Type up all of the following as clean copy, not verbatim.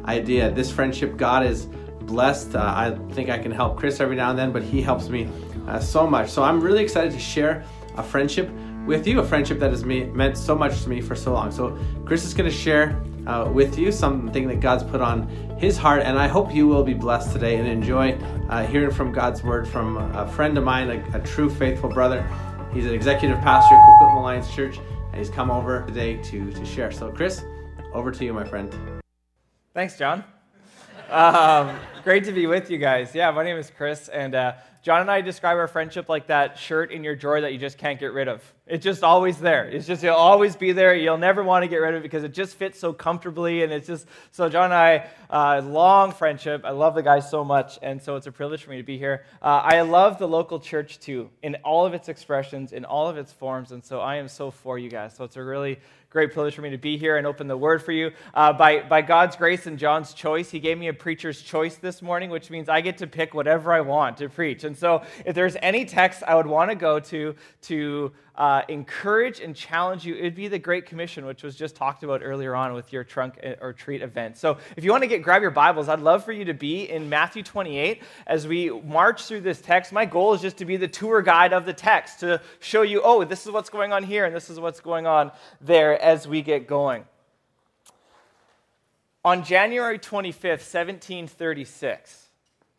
idea. This friendship, God is blessed. I think I can help Chris every now and then, but he helps me so much. So I'm really excited to share a friendship with you, a friendship that has meant so much to me for so long. So Chris is going to share with you something that God's put on his heart, and I hope you will be blessed today and enjoy hearing from God's word from a friend of mine, a true faithful brother. He's an executive pastor at Coquitlam Alliance Church, and he's come over today to share. So Chris, over to you, my friend. Thanks, John. Great to be with you guys. Yeah, my name is Chris, and John and I describe our friendship like that shirt in your drawer that you just can't get rid of. It's just always there. It'll always be there. You'll never want to get rid of it because it just fits so comfortably, and so John and I, long friendship. I love the guy so much, and so it's a privilege for me to be here. I love the local church too, in all of its expressions, in all of its forms, and so I am so for you guys. So it's a really great privilege for me to be here and open the word for you. By God's grace and John's choice, he gave me a preacher's choice this morning, which means I get to pick whatever I want to preach. And so if there's any text I would want to go to encourage and challenge you, it'd be the Great Commission, which was just talked about earlier on with your trunk or treat event. So if you want to grab your Bibles, I'd love for you to be in Matthew 28 as we march through this text. My goal is just to be the tour guide of the text, to show you, oh, this is what's going on here and this is what's going on there as we get going. On January 25th, 1736,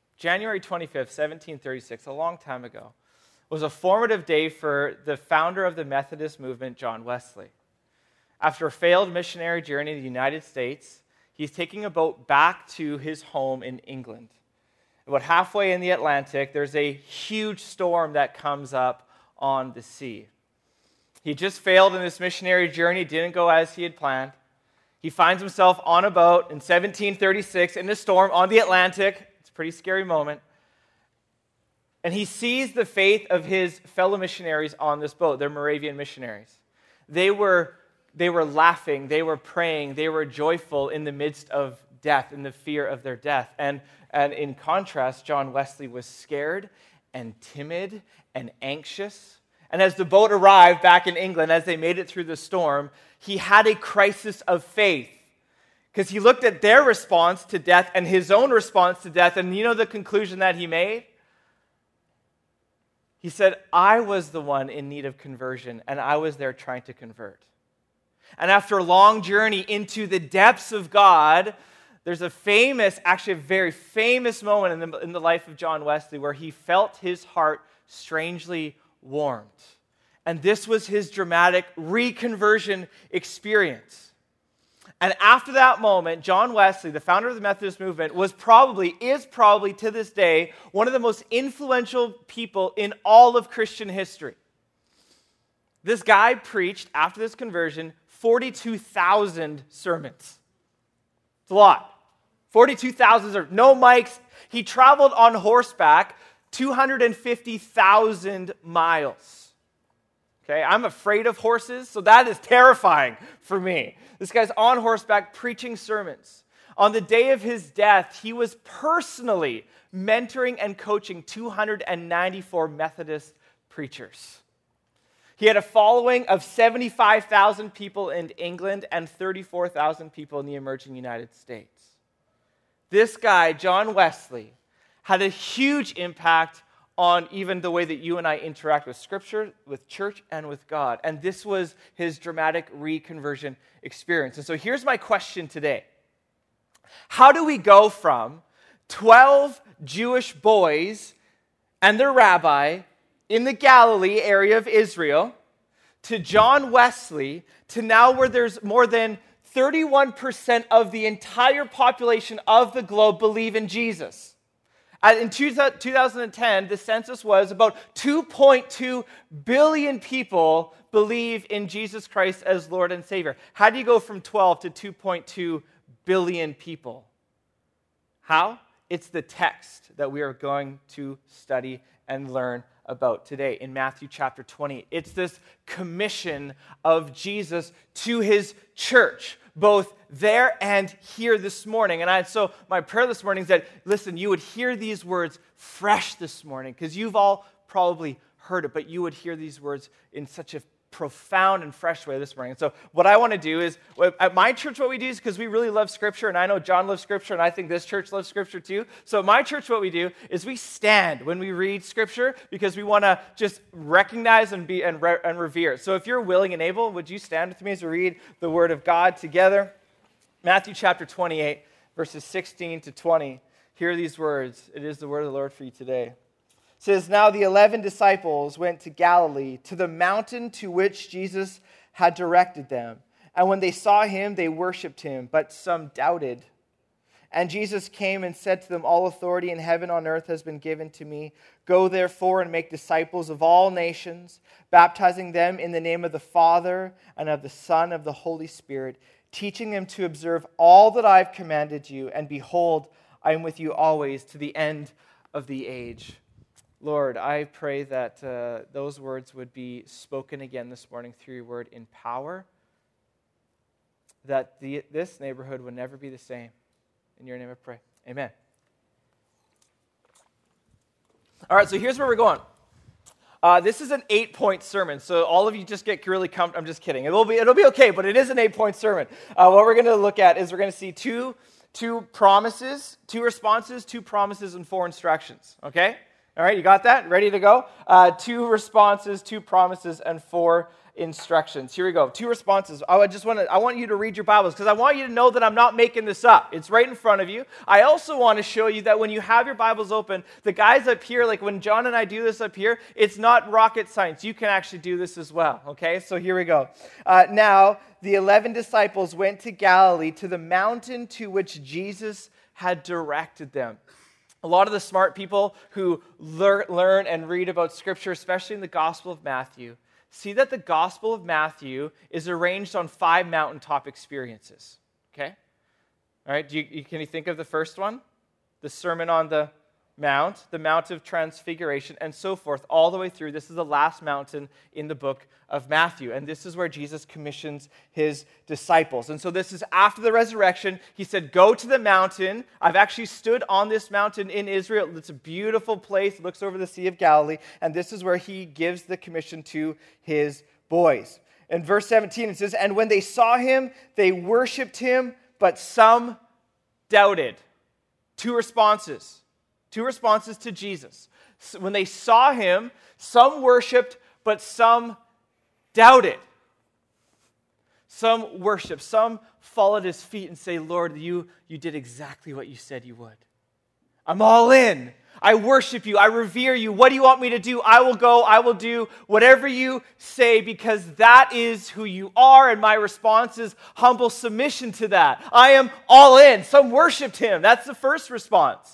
a long time ago, was a formative day for the founder of the Methodist movement, John Wesley. After a failed missionary journey to the United States, he's taking a boat back to his home in England. About halfway in the Atlantic, there's a huge storm that comes up on the sea. He just failed in this missionary journey, didn't go as he had planned. He finds himself on a boat in 1736 in a storm on the Atlantic. It's a pretty scary moment. And he sees the faith of his fellow missionaries on this boat. They're Moravian missionaries. They were laughing, they were praying, they were joyful in the midst of death, in the fear of their death. And in contrast, John Wesley was scared and timid and anxious. And as the boat arrived back in England, as they made it through the storm, he had a crisis of faith. Because he looked at their response to death and his own response to death, and you know the conclusion that he made? He said, I was the one in need of conversion, and I was there trying to convert. And after a long journey into the depths of God, there's a very famous moment in the life of John Wesley where he felt his heart strangely warmed. And this was his dramatic reconversion experience. And after that moment, John Wesley, the founder of the Methodist movement, is probably to this day one of the most influential people in all of Christian history. This guy preached, after this conversion, 42,000 sermons. It's a lot. 42,000, no mics. He traveled on horseback 250,000 miles. Okay, I'm afraid of horses, so that is terrifying for me. This guy's on horseback preaching sermons. On the day of his death, he was personally mentoring and coaching 294 Methodist preachers. He had a following of 75,000 people in England and 34,000 people in the emerging United States. This guy, John Wesley, had a huge impact on even the way that you and I interact with Scripture, with church, and with God. And this was his dramatic reconversion experience. And so here's my question today. How do we go from 12 Jewish boys and their rabbi in the Galilee area of Israel to John Wesley to now where there's more than 31% of the entire population of the globe believe in Jesus? In 2010, the census was about 2.2 billion people believe in Jesus Christ as Lord and Savior. How do you go from 12 to 2.2 billion people? How? It's the text that we are going to study and learn about today in Matthew chapter 20. It's this commission of Jesus to his church, both there and here this morning. And so my prayer this morning is that, listen, you would hear these words fresh this morning, because you've all probably heard it, but you would hear these words in such a profound and fresh way this morning. And so what I want to do is, at my church what we do is, because we really love Scripture, and I know John loves Scripture, and I think this church loves Scripture too. So at my church what we do is we stand when we read Scripture because we want to just recognize and revere it. So if you're willing and able, would you stand with me as we read the Word of God together? Matthew chapter 28, verses 16 to 20. Hear these words. It is the word of the Lord for you today. It says, "Now the 11 disciples went to Galilee, to the mountain to which Jesus had directed them. And when they saw him, they worshipped him, but some doubted. And Jesus came and said to them, 'All authority in heaven and on earth has been given to me. Go therefore and make disciples of all nations, baptizing them in the name of the Father and of the Son and of the Holy Spirit, teaching them to observe all that I have commanded you. And behold, I am with you always to the end of the age.'" Lord, I pray that those words would be spoken again this morning through your word in power, that this neighborhood would never be the same. In your name I pray. Amen. All right, so here's where we're going. This is an 8-point sermon, so all of you just get really comfortable. I'm just kidding. It'll be okay, but it is an 8-point sermon. What we're going to look at is we're going to see two promises, 2 responses, 2 promises, and 4 instructions. Okay? All right, you got that? Ready to go? 2 responses, 2 promises, and 4 instructions. Here we go. 2 responses. I want you to read your Bibles because I want you to know that I'm not making this up. It's right in front of you. I also want to show you that when you have your Bibles open, the guys up here, like when John and I do this up here, it's not rocket science. You can actually do this as well. Okay, so here we go. Now, the 11 disciples went to Galilee, to the mountain to which Jesus had directed them. A lot of the smart people who learn and read about Scripture, especially in the Gospel of Matthew, see that the Gospel of Matthew is arranged on 5 mountaintop experiences. Okay? All right, can you think of the first one? The Sermon on the Mount of Transfiguration, and so forth, all the way through. This is the last mountain in the book of Matthew, and this is where Jesus commissions his disciples. And so this is after the resurrection. He said, "Go to the mountain." I've actually stood on this mountain in Israel. It's a beautiful place. It looks over the Sea of Galilee, and this is where he gives the commission to his boys. In verse 17, it says, "And when they saw him, they worshipped him, but some doubted." 2 responses. 2 responses to Jesus. When they saw him, some worshipped, but some doubted. Some worshiped. Some fall at his feet and say, "Lord, you did exactly what you said you would. I'm all in. I worship you. I revere you. What do you want me to do? I will go. I will do whatever you say because that is who you are." And my response is humble submission to that. I am all in. Some worshiped him. That's the first response.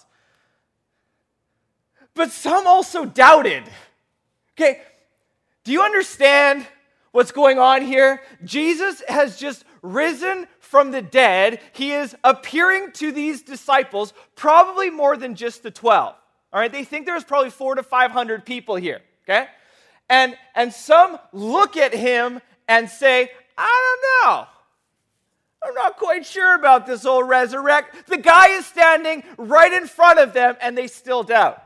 But some also doubted. Okay, do you understand what's going on here? Jesus has just risen from the dead. He is appearing to these disciples, probably more than just the 12. All right, they think there's probably 400 to 500 people here. Okay, and some look at him and say, "I don't know. I'm not quite sure about this whole resurrect." The guy is standing right in front of them, and they still doubt.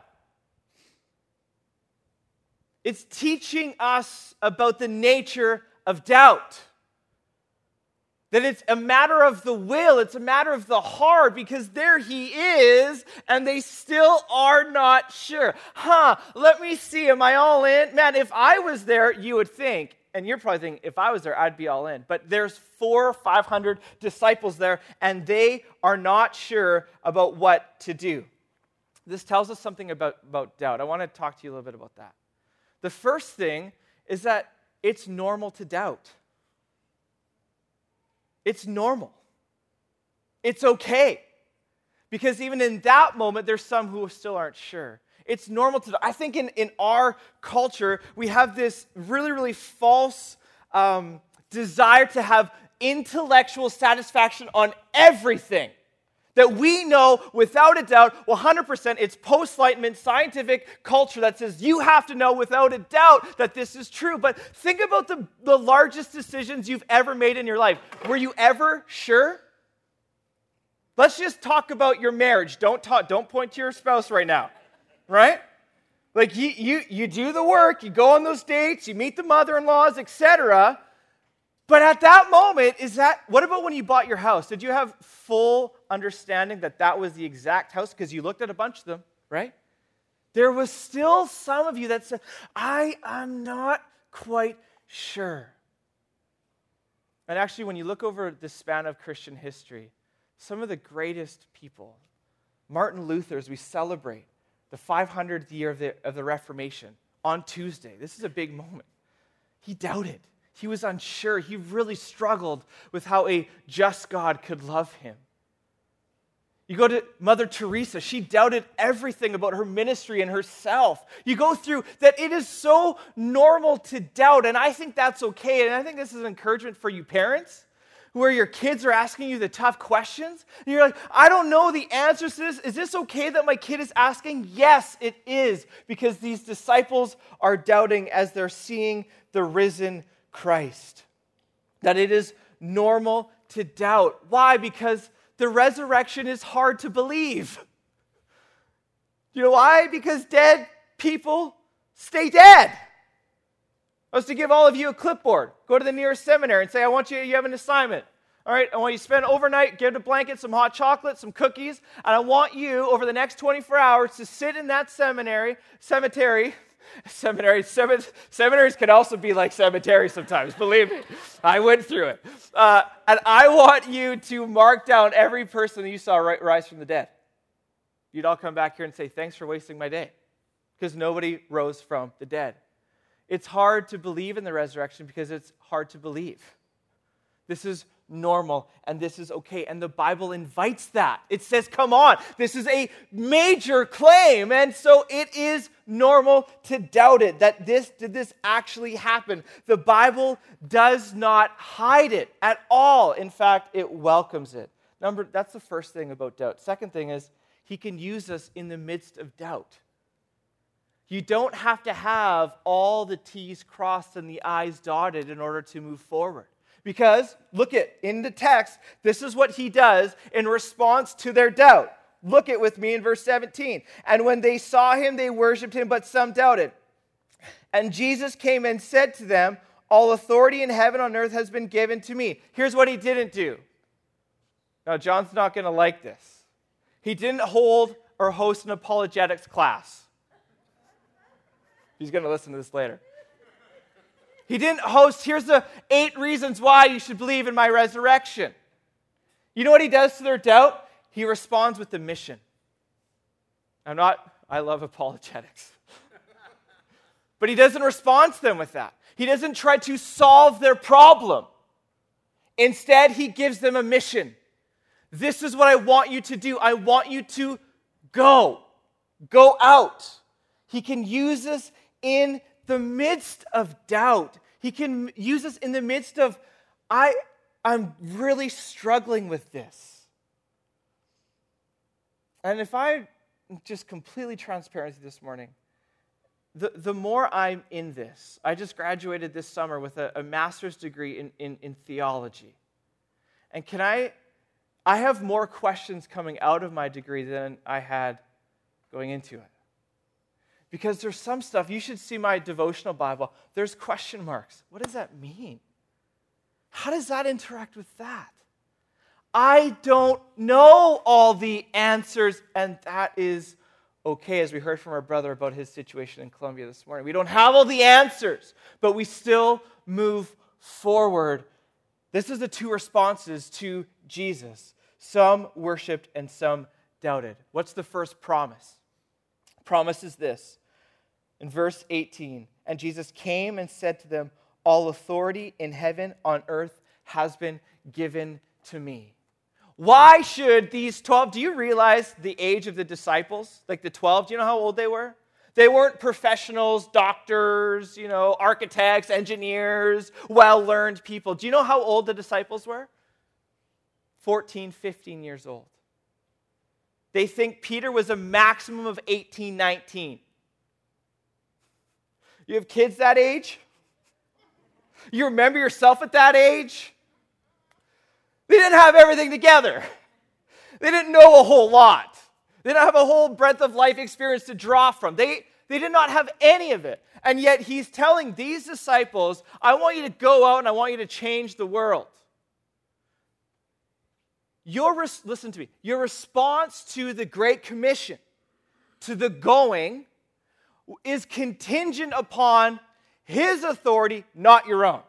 It's teaching us about the nature of doubt. That it's a matter of the will, it's a matter of the heart, because there he is, and they still are not sure. Let me see, am I all in? Man, if I was there, you would think, and you're probably thinking, if I was there, I'd be all in. But there's 400 or 500 disciples there, and they are not sure about what to do. This tells us something about doubt. I want to talk to you a little bit about that. The first thing is that it's normal to doubt. It's normal. It's okay. Because even in that moment, there's some who still aren't sure. It's normal to doubt. I think in our culture, we have this really, really false desire to have intellectual satisfaction on everything. That we know without a doubt, 100%, it's post-Enlightenment scientific culture that says you have to know without a doubt that this is true. But think about the largest decisions you've ever made in your life. Were you ever sure? Let's just talk about your marriage. Don't point to your spouse right now, right? Like you do the work, you go on those dates, you meet the mother-in-laws, etc. But at that moment, what about when you bought your house? Did you have full understanding that that was the exact house? Because you looked at a bunch of them, right? There was still some of you that said, I'm not quite sure. And actually, when you look over the span of Christian history, some of the greatest people, Martin Luther, as we celebrate the 500th year of the Reformation on Tuesday, this is a big moment. He doubted. He was unsure. He really struggled with how a just God could love him. You go to Mother Teresa. She doubted everything about her ministry and herself. You go through that it is so normal to doubt, and I think that's okay. And I think this is an encouragement for you parents, where your kids are asking you the tough questions. And you're like, I don't know the answers to this. Is this okay that my kid is asking? Yes, it is, because these disciples are doubting as they're seeing the risen Christ. That it is normal to doubt. Why? Because the resurrection is hard to believe. You know why? Because dead people stay dead. I was to give all of you a clipboard. Go to the nearest seminary and say, you have an assignment. All right, I want you to spend overnight, get a blanket, some hot chocolate, some cookies, and I want you, over the next 24 hours, to sit in that cemetery. Seminaries can also be like cemeteries sometimes, believe me. I went through it. And I want you to mark down every person that you saw rise from the dead. You'd all come back here and say, thanks for wasting my day, because nobody rose from the dead. It's hard to believe in the resurrection because it's hard to believe. This is normal, and this is okay. And the Bible invites that. It says, come on, this is a major claim. And so it is normal to doubt it, that did this actually happen? The Bible does not hide it at all. In fact, it welcomes it. That's the first thing about doubt. Second thing is, he can use us in the midst of doubt. You don't have to have all the T's crossed and the I's dotted in order to move forward. Because, in the text, this is what he does in response to their doubt. Look at with me in verse 17. And when they saw him, they worshipped him, but some doubted. And Jesus came and said to them, all authority in heaven and on earth has been given to me. Here's what he didn't do. Now, John's not going to like this. He didn't hold or host an apologetics class. He's going to listen to this later. He didn't host, here's the 8 reasons why you should believe in my resurrection. You know what he does to their doubt? He responds with the mission. I love apologetics. But he doesn't respond to them with that. He doesn't try to solve their problem. Instead, he gives them a mission. This is what I want you to do. I want you to go. Go out. He can use us in the midst of doubt. He can use us in the midst of, I'm really struggling with this. And if I'm just completely transparent with you this morning, the more I'm in this, I just graduated this summer with a master's degree in theology. And I have more questions coming out of my degree than I had going into it. Because there's some stuff, you should see my devotional Bible, there's question marks. What does that mean? How does that interact with that? I don't know all the answers, and that is okay, as we heard from our brother about his situation in Colombia this morning. We don't have all the answers, but we still move forward. This is the 2 responses to Jesus. Some worshiped and some doubted. What's the first promise? Promise is this. In verse 18, and Jesus came and said to them, all authority in heaven, on earth, has been given to me. Why should these 12, do you realize the age of the disciples? Like the 12, do you know how old they were? They weren't professionals, doctors, architects, engineers, well-learned people. Do you know how old the disciples were? 14, 15 years old. They think Peter was a maximum of 18, 19. You have kids that age? You remember yourself at that age? They didn't have everything together. They didn't know a whole lot. They didn't have a whole breadth of life experience to draw from. They They did not have any of it. And yet he's telling these disciples, I want you to go out and I want you to change the world. Listen to me. Your response to the Great Commission, to the going, is contingent upon his authority, not your own.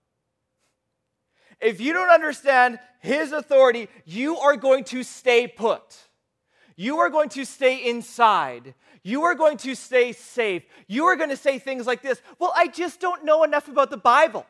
If you don't understand his authority, you are going to stay put. You are going to stay inside. You are going to stay safe. You are going to say things like this, well, I just don't know enough about the Bible.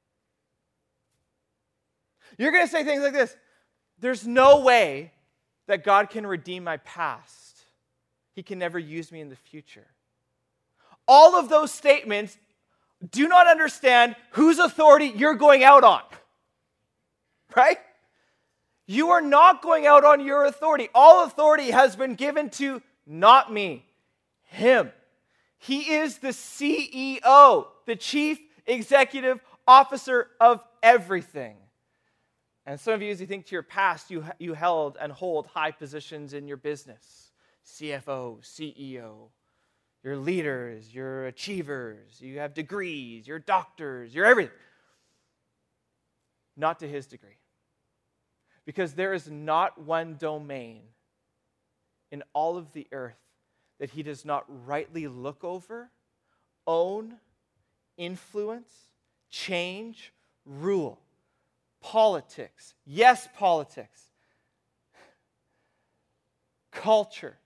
You're going to say things like this, there's no way that God can redeem my past. He can never use me in the future. All of those statements do not understand whose authority you're going out on. Right? You are not going out on your authority. All authority has been given to not me, him. He is the CEO, the chief executive officer of everything. And some of you, as you think to your past, you held and hold high positions in your business. CFO, CEO. You're leaders, you're achievers, you have degrees, you're doctors, you're everything. Not to his degree. Because there is not one domain in all of the earth that he does not rightly look over, own, influence, change, rule. Politics. Yes, politics. Culture.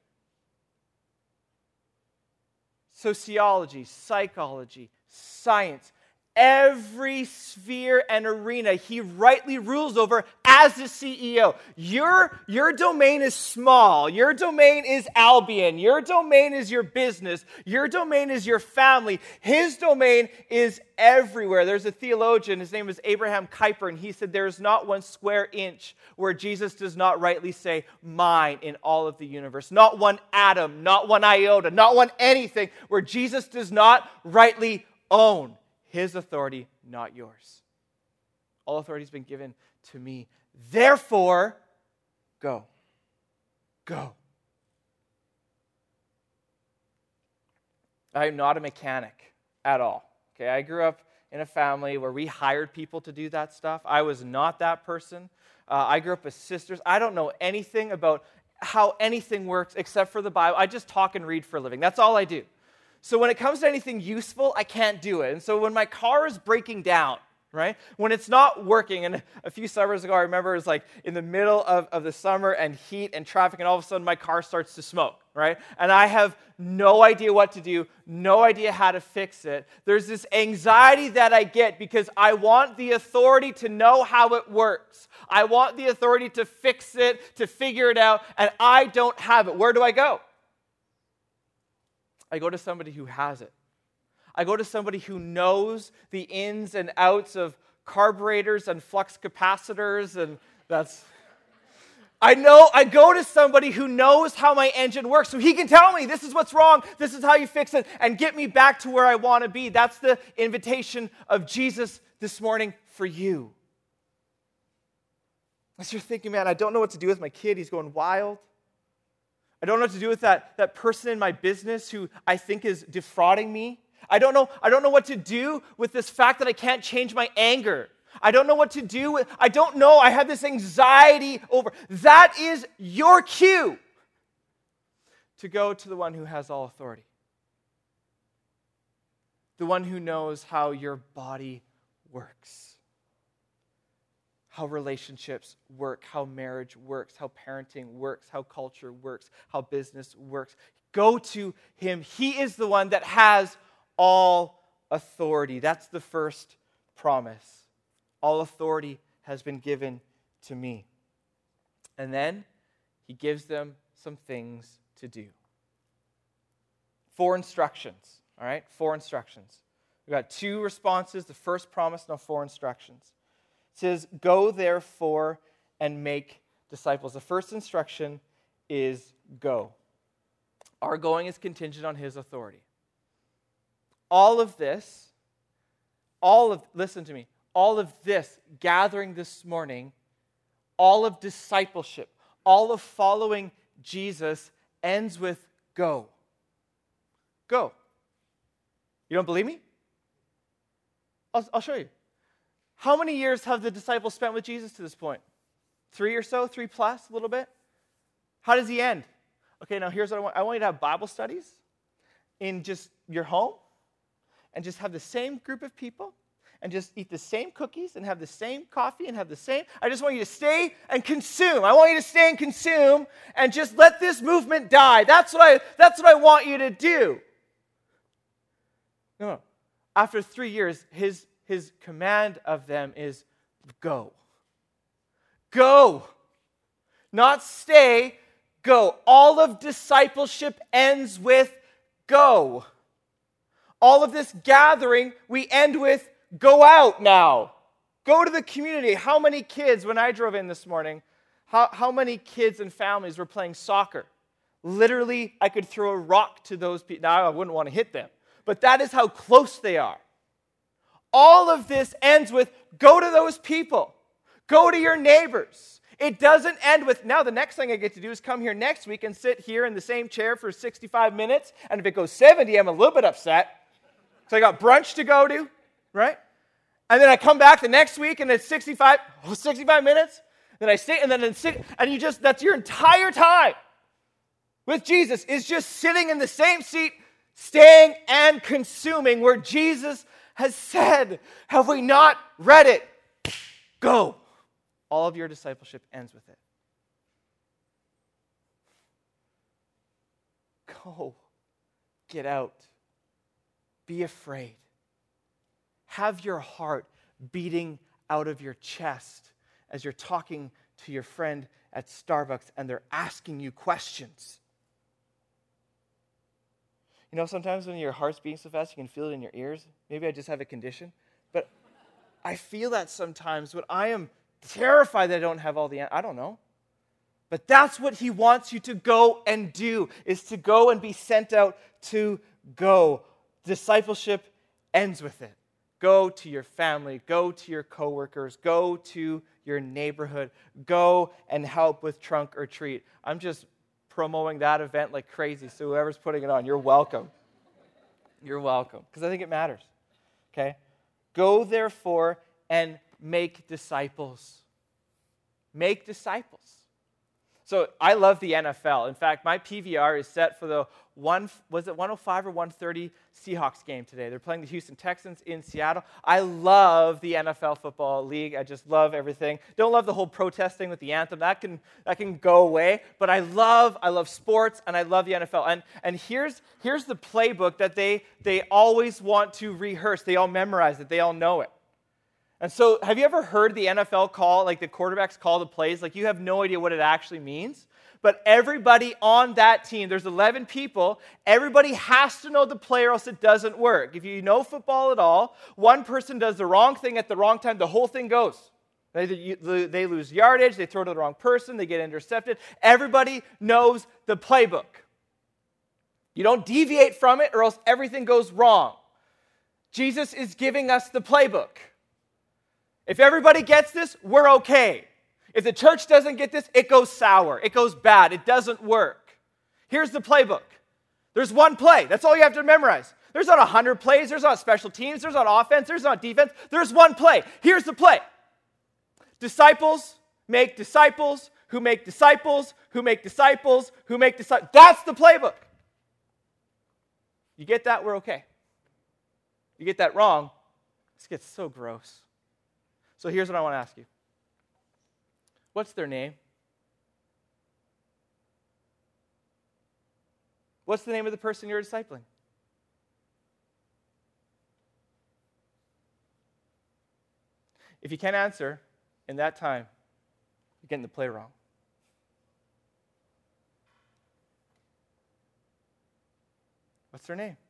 Sociology, psychology, science. Every sphere and arena he rightly rules over as the CEO. Your domain is small. Your domain is Albion. Your domain is your business. Your domain is your family. His domain is everywhere. There's a theologian, his name is Abraham Kuyper, and he said there's not one square inch where Jesus does not rightly say mine in all of the universe. Not one atom, not one iota, not one anything where Jesus does not rightly own. His authority, not yours. All authority has been given to me. Therefore, go. Go. I am not a mechanic at all. Okay, I grew up in a family where we hired people to do that stuff. I was not that person. I grew up with sisters. I don't know anything about how anything works except for the Bible. I just talk and read for a living. That's all I do. So when it comes to anything useful, I can't do it. And so when my car is breaking down, right, when it's not working, and a few summers ago, I remember it was like in the middle of the summer and heat and traffic, and all of a sudden my car starts to smoke, right? And I have no idea what to do, no idea how to fix it. There's this anxiety that I get because I want the authority to know how it works. I want the authority to fix it, to figure it out, and I don't have it. Where do I go? I go to somebody who has it. I go to somebody who knows the ins and outs of carburetors and flux capacitors, and I go to somebody who knows how my engine works, so he can tell me this is what's wrong, this is how you fix it, and get me back to where I want to be. That's the invitation of Jesus this morning for you. As you're thinking, man, I don't know what to do with my kid, he's going wild. I don't know what to do with that person in my business who I think is defrauding me. I don't know what to do with this fact that I can't change my anger. I don't know what to do with, I have this anxiety over. That is your cue to go to the one who has all authority. The one who knows how your body works. How relationships work, how marriage works, how parenting works, how culture works, how business works. Go to him. He is the one that has all authority. That's the first promise. All authority has been given to me. And then he gives them some things to do. 4 instructions, all right? 4 instructions. We've got 2 responses, the first promise, now 4 instructions. It says, go therefore and make disciples. The first instruction is go. Our going is contingent on his authority. Listen to me, all of this gathering this morning, all of discipleship, all of following Jesus ends with go. Go. You don't believe me? I'll show you. How many years have the disciples spent with Jesus to this point? 3 or so? 3 plus, a little bit? How does he end? Okay, now here's what I want. I want you to have Bible studies in just your home and just have the same group of people and just eat the same cookies and have the same coffee and have the same. I just want you to stay and consume. I want you to stay and consume and just let this movement die. That's what I want you to do. No. After 3 years, his command of them is go. Go. Not stay, go. All of discipleship ends with go. All of this gathering, we end with go out now. Go to the community. How many kids, when I drove in this morning, how many kids and families were playing soccer? Literally, I could throw a rock to those people. Now, I wouldn't want to hit them, but that is how close they are. All of this ends with go to those people. Go to your neighbors. It doesn't end with, now the next thing I get to do is come here next week and sit here in the same chair for 65 minutes, and if it goes 70, I'm a little bit upset. So I got brunch to go to, right? And then I come back the next week and it's 65 minutes. Then I stay, and then sit, and you just, that's your entire time with Jesus, is just sitting in the same seat, staying and consuming where Jesus has said, have we not read it? Go. All of your discipleship ends with it. Go. Get out. Be afraid. Have your heart beating out of your chest as you're talking to your friend at Starbucks and they're asking you questions. You know, sometimes when your heart's beating so fast, you can feel it in your ears. Maybe I just have a condition. But I feel that sometimes when I am terrified that I don't have all the answers. I don't know. But that's what he wants you to go and do, is to go and be sent out to go. Discipleship ends with it. Go to your family. Go to your coworkers. Go to your neighborhood. Go and help with trunk or treat. I'm just promoting that event like crazy, so whoever's putting it on, you're welcome. You're welcome, because I think it matters. Okay? Go, therefore, and make disciples. Make disciples. So I love the NFL. In fact, my PVR is set for the 105 or 130 Seahawks game today. They're playing the Houston Texans in Seattle. I love the NFL football league. I just love everything. Don't love the whole protesting with the anthem. That can go away. But I love sports, and I love the NFL. And here's the playbook that they always want to rehearse. They all memorize it. They all know it. And so have you ever heard the NFL call, like the quarterbacks call the plays? Like you have no idea what it actually means. But everybody on that team, there's 11 people, everybody has to know the play or else it doesn't work. If you know football at all, one person does the wrong thing at the wrong time, the whole thing goes. They lose yardage, they throw to the wrong person, they get intercepted. Everybody knows the playbook. You don't deviate from it or else everything goes wrong. Jesus is giving us the playbook. If everybody gets this, we're okay. If the church doesn't get this, it goes sour. It goes bad. It doesn't work. Here's the playbook. There's one play. That's all you have to memorize. There's not 100 plays. There's not special teams. There's not offense. There's not defense. There's one play. Here's the play. Disciples make disciples who make disciples who make disciples who make disciples. That's the playbook. You get that, we're okay. You get that wrong, this gets so gross. So here's what I want to ask you. What's their name? What's the name of the person you're discipling? If you can't answer in that time, you're getting the play wrong. What's their name?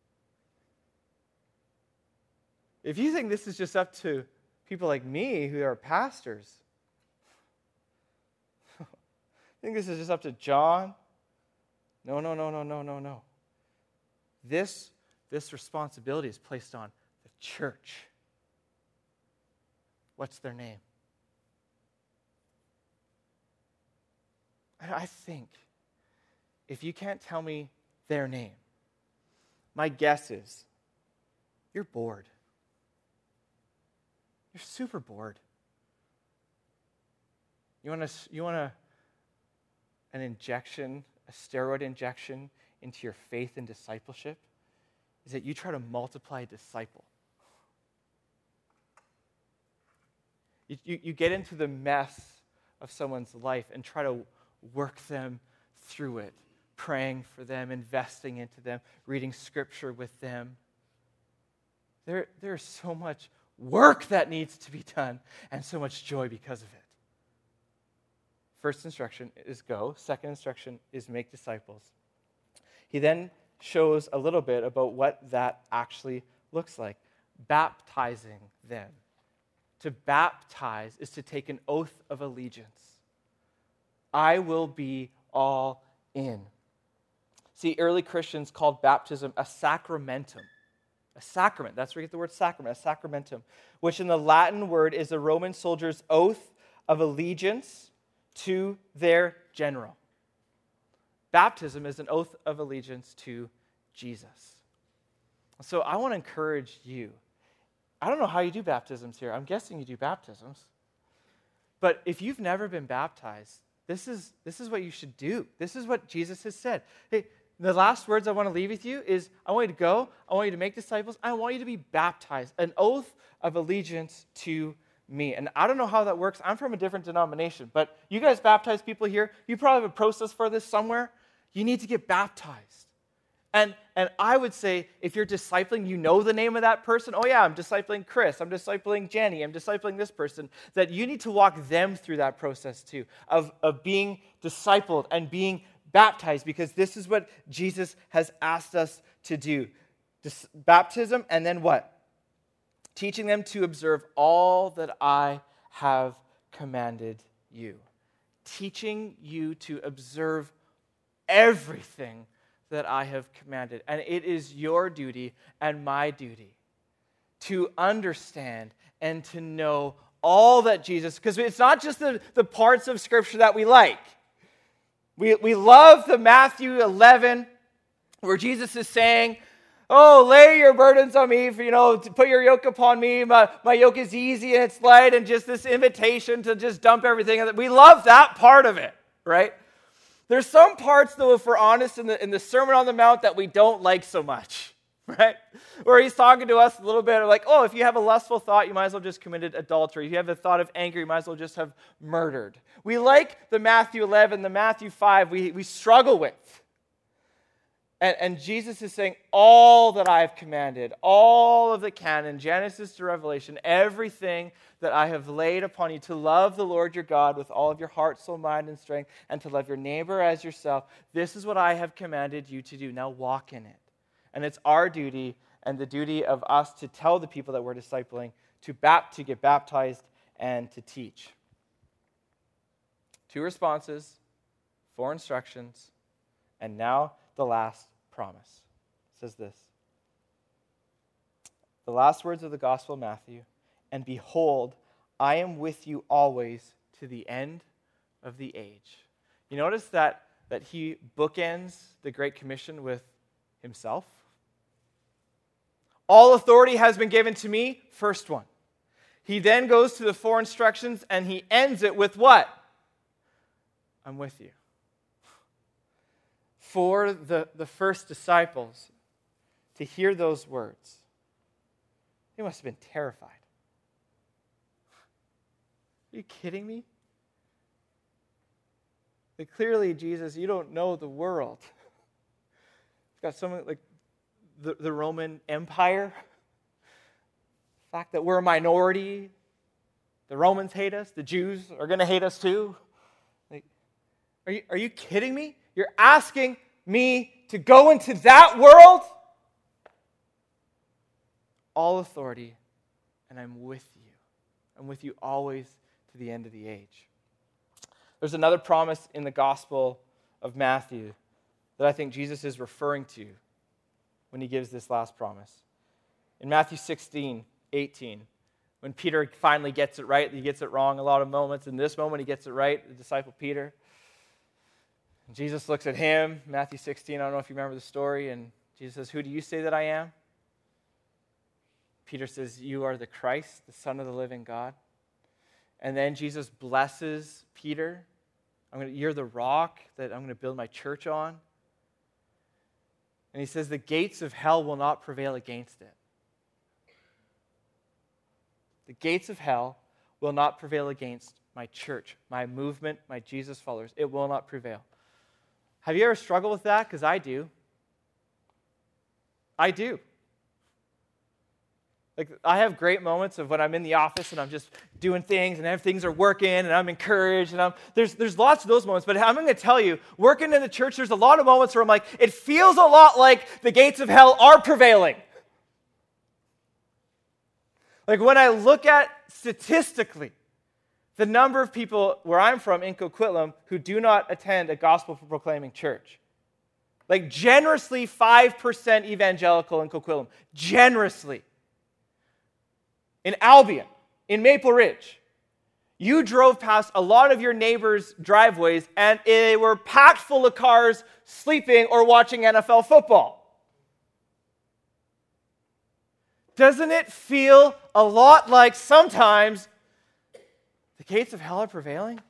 If you think this is just up to people like me who are pastors, I think this is just up to John. No. This responsibility is placed on the church. What's their name? I think if you can't tell me their name, my guess is you're bored. You're super bored. You want an injection, a steroid injection into your faith and discipleship? Is that you try to multiply a disciple. You get into the mess of someone's life and try to work them through it, praying for them, investing into them, reading scripture with them. There's so much work that needs to be done and so much joy because of it. First instruction is go. Second instruction is make disciples. He then shows a little bit about what that actually looks like. Baptizing them. To baptize is to take an oath of allegiance. I will be all in. See, early Christians called baptism a sacramentum. A sacrament, that's where you get the word sacrament, a sacramentum, which in the Latin word is a Roman soldier's oath of allegiance to their general. Baptism is an oath of allegiance to Jesus. So I want to encourage you. I don't know how you do baptisms here. I'm guessing you do baptisms. But if you've never been baptized, this is what you should do. This is what Jesus has said. Hey, the last words I want to leave with you is, I want you to go, I want you to make disciples, I want you to be baptized, an oath of allegiance to me. And I don't know how that works. I'm from a different denomination, but you guys baptize people here. You probably have a process for this somewhere. You need to get baptized. And I would say, if you're discipling, you know the name of that person. Oh yeah, I'm discipling Chris, I'm discipling Jenny, I'm discipling this person. That you need to walk them through that process too, of being discipled and being baptized, because this is what Jesus has asked us to do. Baptism, and then what? Teaching them to observe all that I have commanded you. Teaching you to observe everything that I have commanded. And it is your duty and my duty to understand and to know all that Jesus, because it's not just the parts of Scripture that we like. We love the Matthew 11 where Jesus is saying, oh, lay your burdens on me, put your yoke upon me. My yoke is easy and it's light, and just this invitation to just dump everything. We love that part of it, right? There's some parts, though, if we're honest, in the Sermon on the Mount that we don't like so much, right? Where he's talking to us a little bit like, oh, if you have a lustful thought, you might as well just committed adultery. If you have a thought of anger, you might as well just have murdered. We like the Matthew 11, the Matthew 5, we struggle with. And Jesus is saying, all that I have commanded, all of the canon, Genesis to Revelation, everything that I have laid upon you, to love the Lord your God with all of your heart, soul, mind, and strength, and to love your neighbor as yourself. This is what I have commanded you to do. Now walk in it. And it's our duty and the duty of us to tell the people that we're discipling to get baptized and to teach. 2 responses, 4 instructions, and now the last promise. It says this. The last words of the Gospel of Matthew, and behold, I am with you always to the end of the age. You notice that he bookends the Great Commission with himself. All authority has been given to me, first one. He then goes to the 4 instructions and he ends it with what? I'm with you. For the first disciples to hear those words, they must have been terrified. Are you kidding me? Like, clearly, Jesus, you don't know the world. You've got something like the Roman Empire. The fact that we're a minority. The Romans hate us. The Jews are going to hate us too. Like, are you kidding me? You're asking me to go into that world? All authority, and I'm with you. I'm with you always to the end of the age. There's another promise in the Gospel of Matthew that I think Jesus is referring to when he gives this last promise. In Matthew 16:18, when Peter finally gets it right, he gets it wrong a lot of moments. In this moment, he gets it right, the disciple Peter. Jesus looks at him, Matthew 16, I don't know if you remember the story, and Jesus says, "Who do you say that I am?" Peter says, "You are the Christ, the Son of the living God." And then Jesus blesses Peter. "You're the rock that I'm going to build my church on." And he says, "The gates of hell will not prevail against it." The gates of hell will not prevail against my church, my movement, my Jesus followers. It will not prevail. Have you ever struggled with that? Because I do. I do. Like, I have great moments of when I'm in the office and I'm just doing things and things are working and I'm encouraged and there's lots of those moments. But I'm going to tell you, working in the church, there's a lot of moments where I'm like, it feels a lot like the gates of hell are prevailing. Like, when I look at statistically the number of people where I'm from in Coquitlam who do not attend a gospel-proclaiming church. Like, generously 5% evangelical in Coquitlam. Generously. In Albion, in Maple Ridge, you drove past a lot of your neighbors' driveways and they were packed full of cars sleeping or watching NFL football. Doesn't it feel a lot like sometimes the gates of hell are prevailing?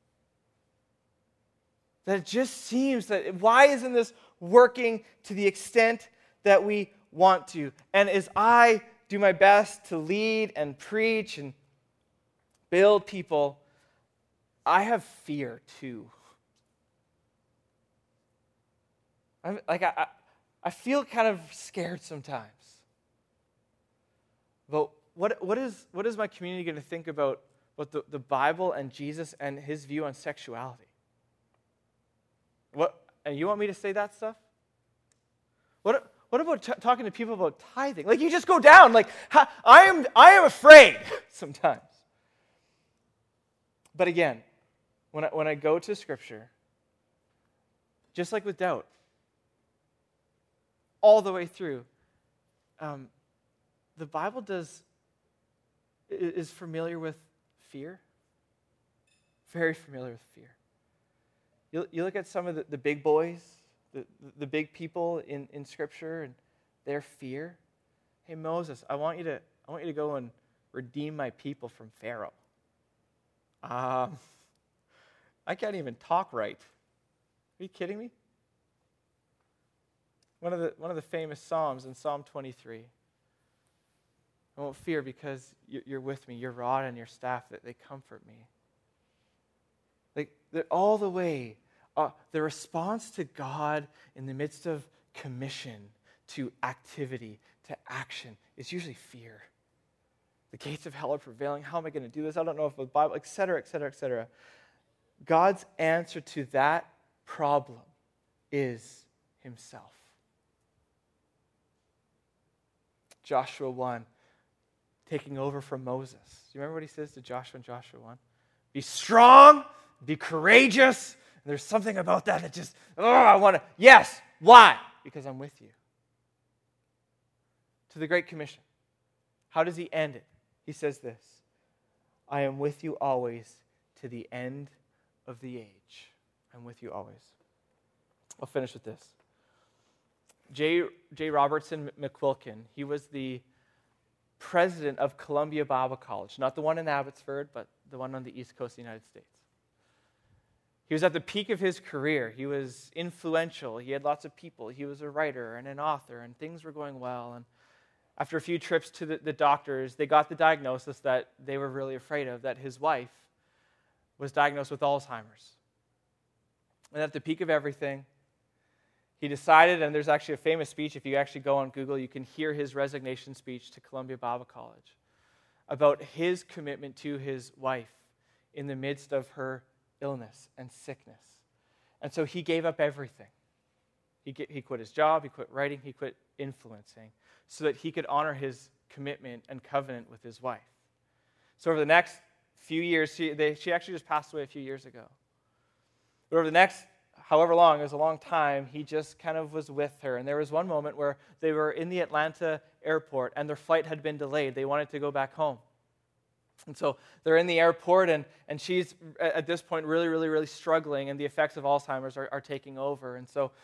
That it just seems that, why isn't this working to the extent that we want to? And as I do my best to lead and preach and build people, I have fear too. I feel kind of scared sometimes. But what is my community going to think about the Bible and Jesus and his view on sexuality? And you want me to say that stuff? What about talking to people about tithing? Like, you just go down. Like, I am afraid sometimes. But again, when I go to Scripture, just like with doubt, all the way through, the Bible is familiar with fear. Very familiar with fear. You look at some of the big boys, the big people in Scripture, and their fear. Hey, Moses, I want you to go and redeem my people from Pharaoh. I can't even talk right. Are you kidding me? One of the famous Psalms in Psalm 23. I won't fear because you're with me. Your rod and your staff, that they comfort me. Like, all the way, the response to God in the midst of commission to activity, to action, is usually fear. The gates of hell are prevailing. How am I going to do this? I don't know if the Bible, et cetera, et cetera, et cetera. God's answer to that problem is himself. Joshua 1, taking over from Moses. Do you remember what he says to Joshua in Joshua 1? Be strong, be courageous. And there's something about that just, I want to, yes. Why? Because I'm with you. To the Great Commission. How does he end it? He says this: I am with you always to the end of the age. I'm with you always. I'll finish with this. J. Robertson McQuilkin, he was the president of Columbia Bible College, not the one in Abbotsford, but the one on the east coast of the United States. He was at the peak of his career. He was influential. He had lots of people. He was a writer and an author, and things were going well. And after a few trips to the doctors, they got the diagnosis that they were really afraid of, that his wife was diagnosed with Alzheimer's. And at the peak of everything, he decided, and there's actually a famous speech, if you actually go on Google, you can hear his resignation speech to Columbia Bible College, about his commitment to his wife in the midst of her illness and sickness. And so he gave up everything. He quit his job, he quit writing, he quit influencing, so that he could honor his commitment and covenant with his wife. So over the next few years, she actually just passed away a few years ago. But over the next however long, it was a long time, he just kind of was with her. And there was one moment where they were in the Atlanta airport and their flight had been delayed. They wanted to go back home. And so they're in the airport and she's, at this point, really, really, really struggling, and the effects of Alzheimer's are taking over. And so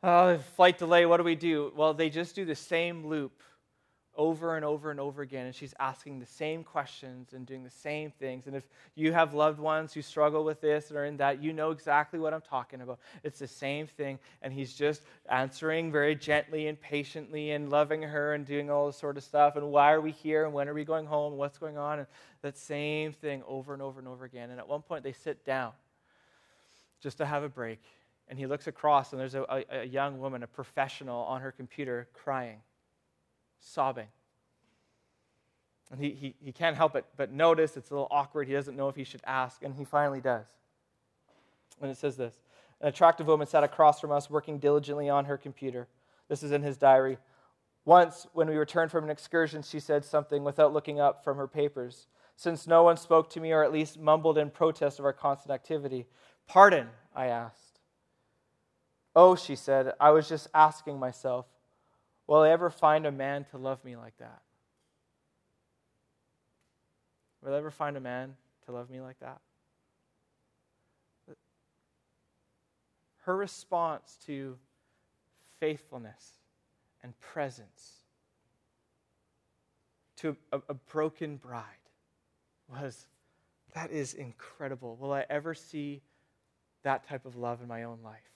Oh, flight delay, what do we do? Well, they just do the same loop over and over and over again, and she's asking the same questions and doing the same things. And if you have loved ones who struggle with this or in that, you know exactly what I'm talking about. It's the same thing, and he's just answering very gently and patiently and loving her and doing all this sort of stuff. And why are we here? And when are we going home? And what's going on? And that same thing over and over and over again. And at one point, they sit down just to have a break. And he looks across, and there's a young woman, a professional, on her computer crying, sobbing. And he can't help it but notice. It's a little awkward. He doesn't know if he should ask, and he finally does. And it says this: an attractive woman sat across from us, working diligently on her computer. This is in his diary. Once, when we returned from an excursion, she said something without looking up from her papers. Since no one spoke to me, or at least mumbled in protest of our constant activity. Pardon, I asked. Oh, she said, I was just asking myself, will I ever find a man to love me like that? Will I ever find a man to love me like that? Her response to faithfulness and presence to a broken bride was, that is incredible. Will I ever see that type of love in my own life?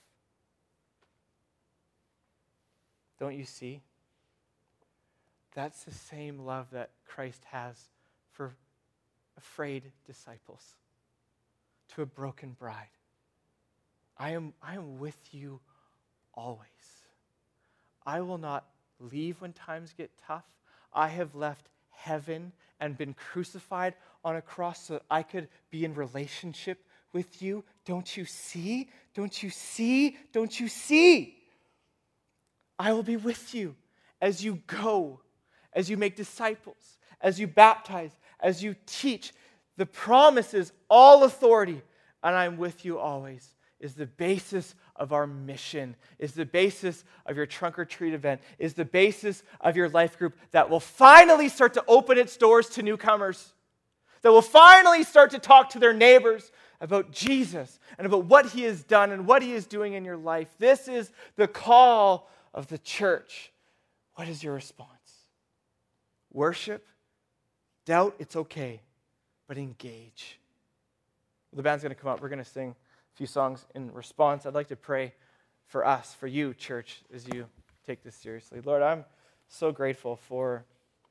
Don't you see? That's the same love that Christ has for afraid disciples, to a broken bride. I am with you always. I will not leave when times get tough. I have left heaven and been crucified on a cross so that I could be in relationship with you. Don't you see? Don't you see? Don't you see? I will be with you as you go, as you make disciples, as you baptize, as you teach. The promise is all authority, and I'm with you always, is the basis of our mission, is the basis of your trunk or treat event, is the basis of your life group that will finally start to open its doors to newcomers, that will finally start to talk to their neighbors about Jesus and about what he has done and what he is doing in your life. This is the call of the church. What is your response? Worship? Doubt? It's okay, but engage. The band's going to come up. We're going to sing a few songs in response. I'd like to pray for us, for you, church, as you take this seriously. Lord, I'm so grateful for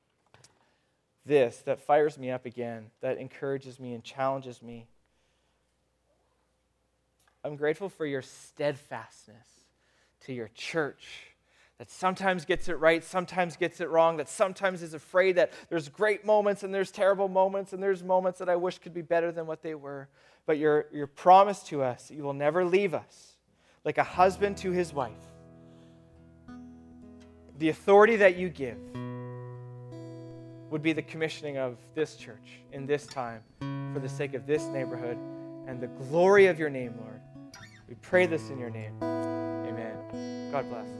this that fires me up again, that encourages me and challenges me. I'm grateful for your steadfastness to your church, that sometimes gets it right, sometimes gets it wrong, that sometimes is afraid that there's great moments and there's terrible moments and there's moments that I wish could be better than what they were. But your promise to us, you will never leave us, like a husband to his wife. The authority that you give would be the commissioning of this church in this time for the sake of this neighborhood and the glory of your name, Lord. We pray this in your name. Amen. God bless.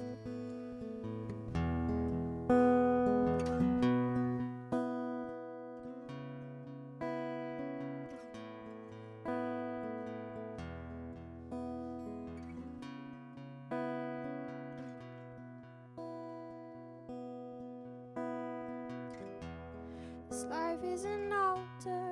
This life is an altar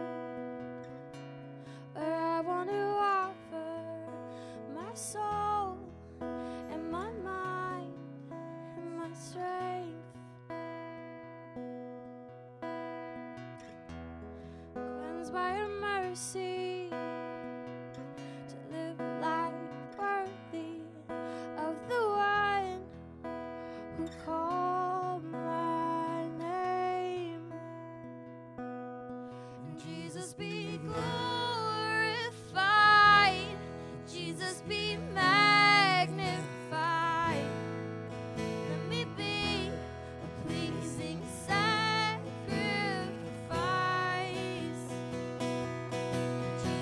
where I want to offer my soul and my mind and my strength, cleansed by your mercy to live life worthy of the one who called my name. And Jesus be glorified, Jesus be magnified. Let me be a pleasing sacrifice.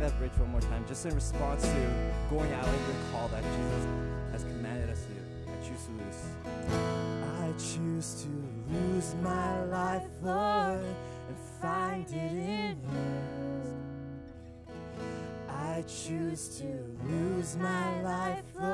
that bridge one more time, just in response to going out in your call that Jesus has commanded us to do. I choose to lose my life, Lord, and find it in you. I choose to lose my life, Lord,